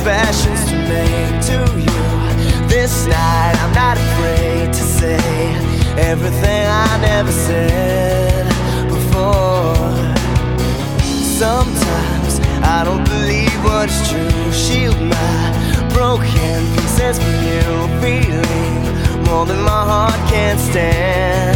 confessions to make to you. This night I'm not afraid to say everything I never said before. Sometimes I don't believe what is true. Shield my broken pieces from you, feeling more than my heart can stand.